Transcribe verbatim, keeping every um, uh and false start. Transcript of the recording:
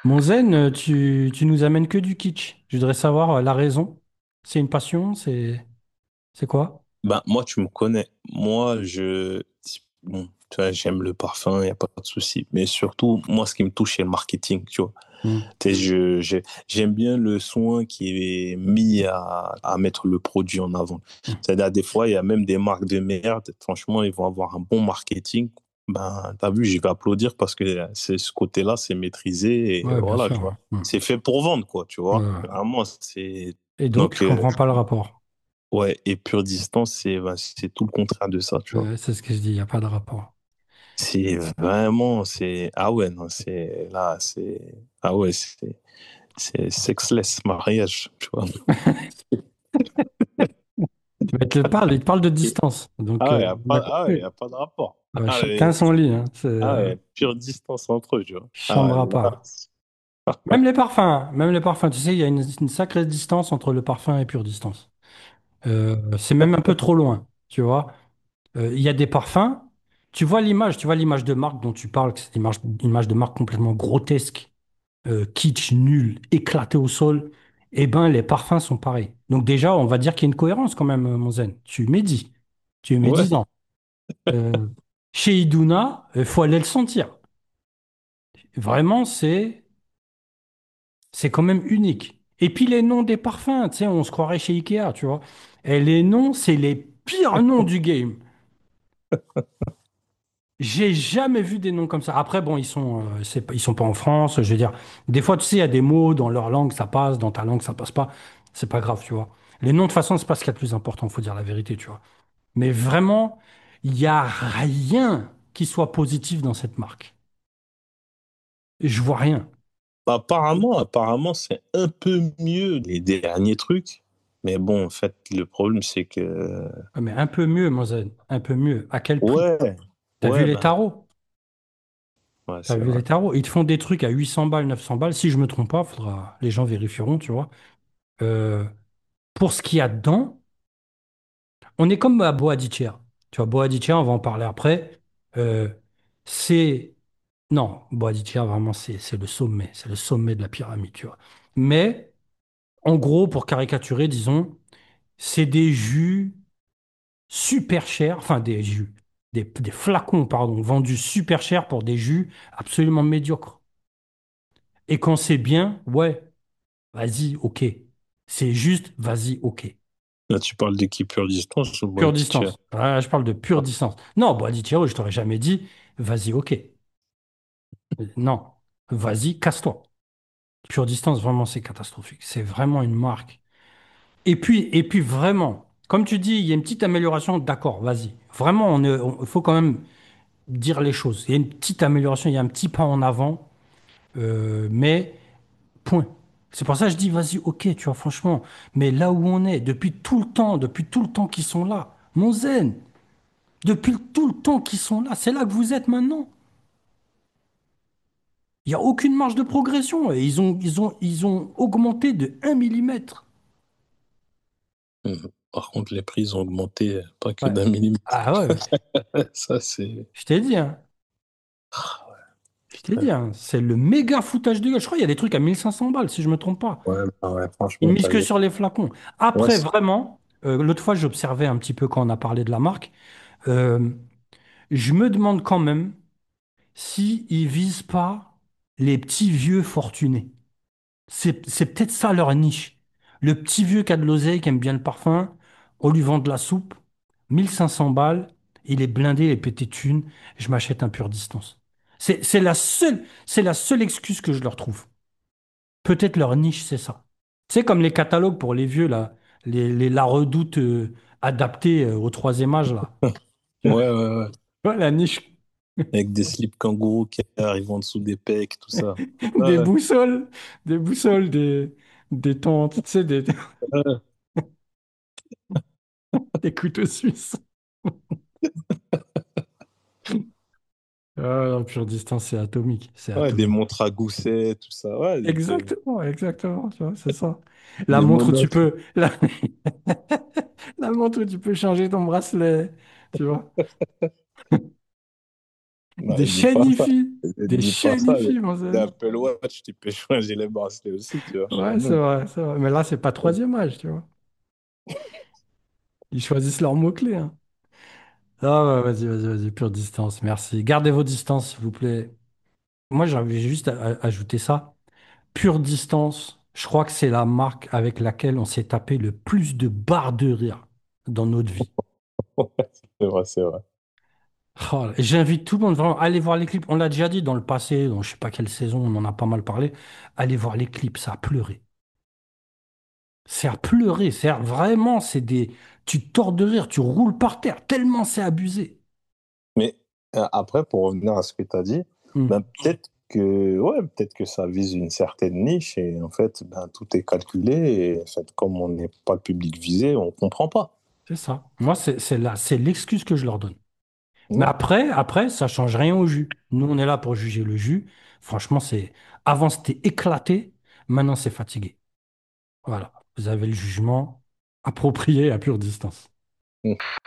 Mon zen, euh, tu, tu nous amènes que du kitsch. Je voudrais savoir euh, la raison. C'est une passion? C'est c'est quoi? Ben, moi, tu me connais. Moi, je, bon, tu vois, j'aime le parfum, il n'y a pas de souci. Mais surtout, moi, ce qui me touche, c'est le marketing, tu vois. Hmm. Tu sais, je, je- j'aime bien le soin qui est mis à, à mettre le produit en avant. Hmm. C'est-à-dire, des fois, il y a même des marques de merde. Franchement, ils vont avoir un bon marketing. Ben, t'as vu, je vais applaudir parce que c'est ce côté-là, c'est maîtrisé et Ouais, bien voilà, sûr. tu vois. Ouais. Hmm. C'est fait pour vendre, quoi, tu vois. Ouais. Vraiment, c'est, Et donc, donc, je euh, comprends pas le rapport. ouais, et pure distance, c'est, ben, c'est tout le contraire de ça, tu vois. Ouais, c'est ce que je dis, il n'y a pas de rapport. C'est vraiment, c'est, ah ouais, non, c'est, là, c'est, ah ouais, c'est, c'est sexless mariage, tu vois. Mais il te parle, il te parle de distance. Donc, Ah euh, ouais, y a on a pas, ah ouais, y compris. a pas de rapport. Ouais, Ah chacun ouais, son lit, hein. C'est ah euh, ouais, pure distance entre eux, tu vois. Ah chambre ouais, à là, part. Même les parfums, même les parfums, tu sais, il y a une, une sacrée distance entre le parfum et pure distance. Euh, c'est même un peu trop loin, tu vois. Euh, Il y a des parfums. Tu vois l'image, tu vois l'image de marque dont tu parles, que c'est une image, une image de marque complètement grotesque, euh, kitsch, nul, éclaté au sol. Eh ben, les parfums sont pareils. Donc déjà, on va dire qu'il y a une cohérence quand même, euh, mon zen. Tu médis, tu es ouais. médisant. Euh, Chez Iduna, il faut aller le sentir. Vraiment, c'est c'est quand même unique. Et puis les noms des parfums, tu sais, on se croirait chez Ikea, tu vois. Et les noms, c'est les pires noms du game. J'ai jamais vu des noms comme ça. Après, bon, ils sont, euh, c'est pas- ils sont pas en France. Je veux dire, des fois, tu sais, il y a des mots dans leur langue, ça passe, dans ta langue, ça passe pas. C'est pas grave, tu vois. Les noms, de toute façon, c'est pas ce qu'il y a de plus important, faut dire la vérité, tu vois. Mais vraiment, il y a rien qui soit positif dans cette marque. Je vois rien. Apparemment, apparemment, c'est un peu mieux les derniers trucs. Mais bon, en fait, le problème, c'est que, Ouais, mais un peu mieux, Moselle, un peu mieux. À quel prix? ouais, T'as vu ouais, les ben, tarots? ouais, T'as c'est vu vrai. les tarots? Ils te font des trucs à huit cents balles, neuf cents balles. Si je me trompe pas, faudra, les gens vérifieront, tu vois. Euh, pour ce qu'il y a dedans, on est comme à Boadicea. Tu vois, Boadicea, on va en parler après. Euh, c'est... Non, Boadicea, vraiment, c'est c'est le sommet. C'est le sommet de la pyramide, tu vois. Mais, en gros, pour caricaturer, disons, c'est des jus super chers, enfin des jus, des, des flacons, pardon, vendus super chers pour des jus absolument médiocres. Et quand c'est bien, ouais, vas-y, ok. C'est juste, vas-y, ok. Là, tu parles d'équipe pure distance ou Pure boîte teacher? distance. Ah, je parle de pure distance. Non, bon, Adichiro, je t'aurais jamais dit, vas-y, ok. Non, vas-y, casse-toi. Pure distance, vraiment, c'est catastrophique. C'est vraiment une marque. Et puis, et puis vraiment, comme tu dis, il y a une petite amélioration, d'accord, vas-y. Vraiment, on est- on- il faut quand même dire les choses. Il y a une petite amélioration, il y a un petit pas en avant, euh, mais point. C'est pour ça que je dis, vas-y, ok, tu vois, franchement. Mais là où on est, depuis tout le temps, depuis tout le temps qu'ils sont là, mon zen, depuis tout le temps qu'ils sont là, c'est là que vous êtes maintenant. Il n'y a aucune marge de progression. Et ils ont, ils ont, ils ont augmenté de un millimètre. Mhm. Par contre, les prix ont augmenté euh, pas que Ouais. d'un millimètre. Ah ouais, Ça, c'est. je t'ai dit, hein. Ah, Je t'ai dit, hein. C'est le méga foutage de gueule. Je crois qu'il y a des trucs à mille cinq cents balles, si je me trompe pas. ouais, bah ouais, Ils franchement, misent t'as que vu. sur les flacons. Ouais, Après, c'est- vraiment, euh, l'autre fois, j'observais un petit peu quand on a parlé de la marque. euh, je me demande quand même si ils visent pas les petits vieux fortunés. C'est, c'est peut-être ça leur niche. Le petit vieux qui a de l'oseille, qui aime bien le parfum, on lui vend de la soupe, mille cinq cents balles, il est blindé, il est pété de thunes, je m'achète un pur distance. C'est, c'est la seule, c'est la seule excuse que je leur trouve. Peut-être leur niche, c'est ça. C'est comme les catalogues pour les vieux, là, les, les La Redoute euh, adaptés euh, au troisième âge, là. ouais, ouais, ouais. Ouais, la niche Avec des slips kangourous qui arrivent en dessous des pecs, tout ça. des Ouais, boussoles, des boussoles, des, des tentes, tu sais, des, ouais. des couteaux suisses. Ah, non, pure distance, c'est atomique. C'est Ouais, des atomique. montres à gousset, tout ça. Ouais, des, des, Exactement, exactement, tu vois, c'est ça. La des montre où tu monocles. peux, la, la montre où tu peux changer ton bracelet, tu vois. Bah, Des dis pas ça. chénifis. Des Dis pas ça. chénifis, mon Les Zed. Apple Watch, tu peux changer les bracelets aussi, tu vois, quand Ouais, c'est même. vrai, c'est vrai. Mais là, c'est pas troisième âge, tu vois. Ils choisissent leurs mots-clés, hein. Ah ouais, vas-y, vas-y, vas-y, pure distance, merci. Gardez vos distances, s'il vous plaît. Moi, j'avais juste à- à- ajouter ça. Pure distance, je crois que c'est la marque avec laquelle on s'est tapé le plus de barres de rire dans notre vie. C'est vrai, c'est vrai. Oh, et j'invite tout le monde vraiment à aller voir les clips. On l'a déjà dit dans le passé, dans je sais pas quelle saison, on en a pas mal parlé. Allez voir les clips, ça a pleuré. C'est à pleurer, c'est à- vraiment, c'est des. Tu tords de rire, tu roules par terre, tellement c'est abusé. Mais euh, après, pour revenir à ce que tu as dit, Hmm. ben, peut-être que, ouais, peut-être que ça vise une certaine niche et en fait, ben, tout est calculé et en fait, comme on n'est pas le public visé, on comprend pas. C'est ça. Moi, c'est c'est là, c'est l'excuse que je leur donne. Mais Ouais. après, après, ça change rien au jus. Nous, on est là pour juger le jus. Franchement, c'est. Avant, c'était éclaté. Maintenant, c'est fatigué. Voilà. Vous avez le jugement approprié à pure distance.